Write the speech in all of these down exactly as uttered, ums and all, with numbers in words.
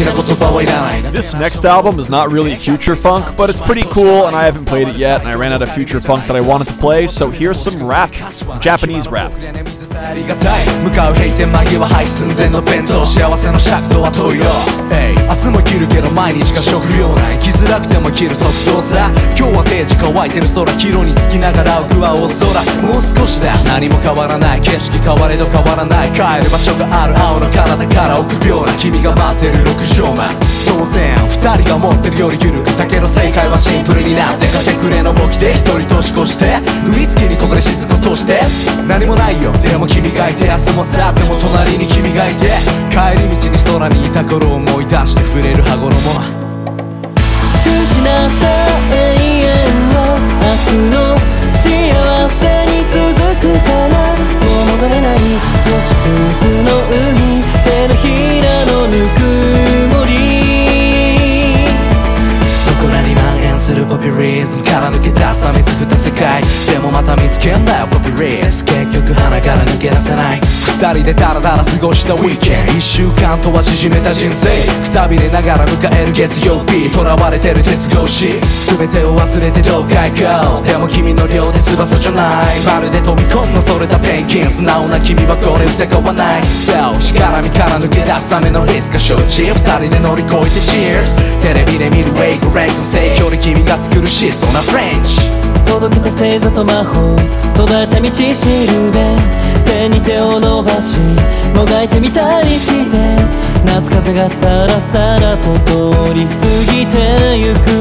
This next album is not really future funk, but it's pretty cool, and I haven't played it yet, and I ran out of future funk that I wanted to play, so here's some rap, Japanese rap. 向かう閉店間際廃棄寸前の弁当幸せの尺度は遠いよ明日も切るけど毎日が食料ない生きづらくても切る即答さ今日は定時乾いてる空岐路につきながら浮く青空もう少しだ何も変わらない景色変われど変わらない帰る場所がある青の体から臆病な君が待ってる六畳間当然二人が持ってるより緩くだけど正解はシンプルになってかけくれの動きで一人年越して踏みつけにここで静かとして何もないよでも君がいて明日も去っても隣に君がいて帰り道に空にいた頃を思い出して触れる羽衣失った永遠は明日の幸せに続くからもう戻れない星屑の海手のひらのぬくもりそこらに蔓延するポピュリズムから抜け出す見つくった世界でもまた見つけんだよポピュリズム結局鼻から抜け出せない二人でダラダラ過ごしたウィーケン一週間とは縮めた人生くたびれながら迎える月曜日囚われてる鉄格子全てを忘れてどうか行こうでも君の両手翼じゃないまるで飛び込むのそれだペンギン素直な君はこれ疑わないそうしがらみから抜け出すためのリスク承知二人で乗り越えて Cheers テレビで見るウェイクレイク盛況で君が作る質素なフレンチ届けた星座と魔法途絶えた道しるべ手に手を伸ばしもがいてみたりして夏風がさらさらと通り過ぎてゆく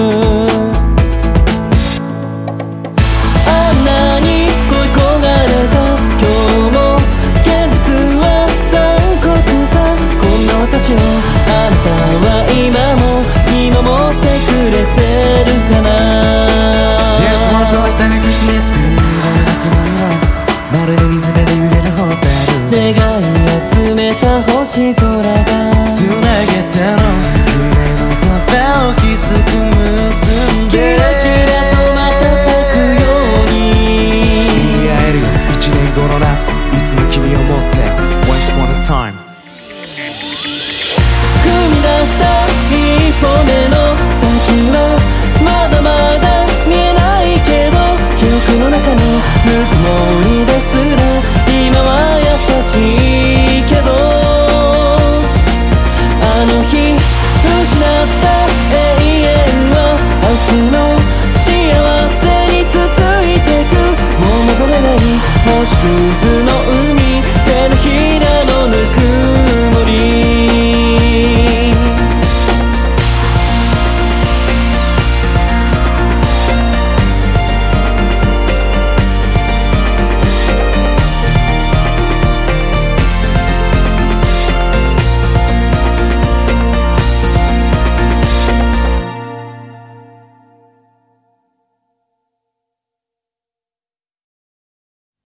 あんなに恋焦がれた今日も現実は残酷さこんな私をあんたは今も見守ってくれてるかなまるで水辺で揺れるホテル願い集めた星空がつなげての夢のパフェをきつく結んでキラキラと瞬くように君に会えるよ一年後の夏いつも君を持って Once upon a time 踏み出した一歩目の先はまだまだ見えないけど記憶の中のぬくもりですら今は優しいけどあの日失った永遠は明日の幸せに続いてくもう戻れない星屑の海